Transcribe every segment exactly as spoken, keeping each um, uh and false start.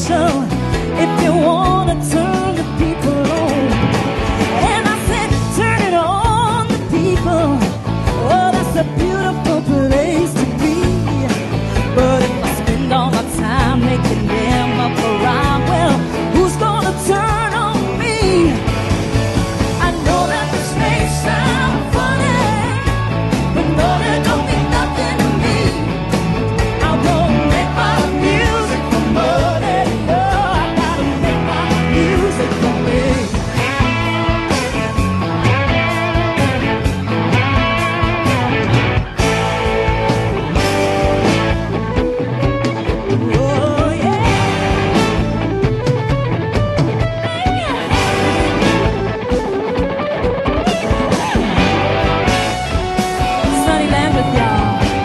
special if you wanna turn the people on. And I said, turn it on, the people. Oh, that's a beautiful place to be. But if I spend all my time making them up a rhyme, well, who's gonna turn on me? I know that this may sound funny, but no, that don't mean nothing to me. I won't make my music for money. No, I gotta make my music for me. Oh, yeah. Sunny Land with y'all.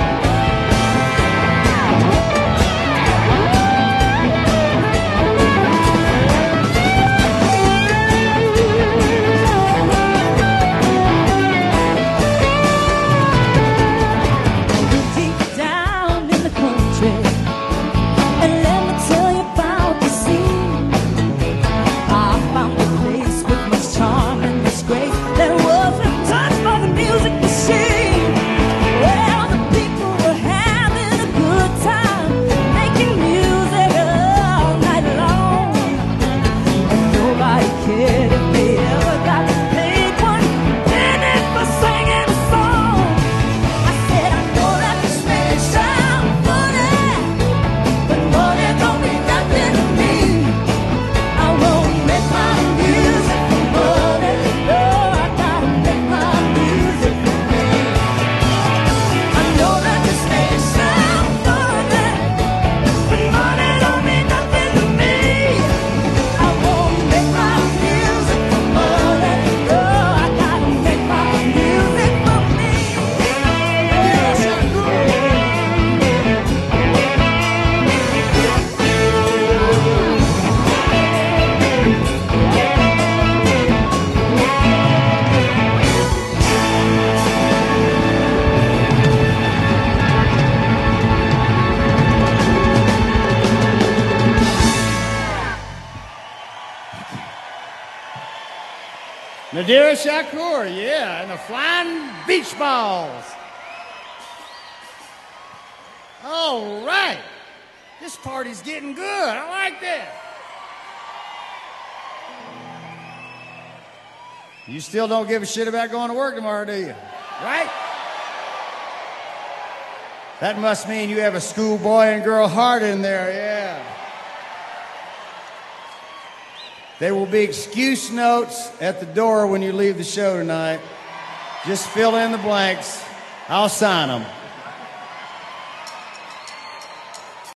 Deep down in the country, and let me tell you about the scene. I found a place with much charm and much grace that wasn't touched by the music machine. Well, the people were having a good time, making music all night long. And nobody cared if they ever got paid one penny for singing a song. I said, I know that this may sound funny, but money don't mean nothing to me. I won't make my music for money. No, I gotta make my music for me. I know that this may sound funny, but money don't mean nothing to me. I won't make my music for money. No, I gotta make my music for me. Yes, I Nadira Shakur, yeah, and the Flying Beach Balls. All right. This party's getting good. I like that. You still don't give a shit about going to work tomorrow, do you? Right? That must mean you have a schoolboy and girl heart in there, yeah. There will be excuse notes at the door when you leave the show tonight. Just fill in the blanks. I'll sign them.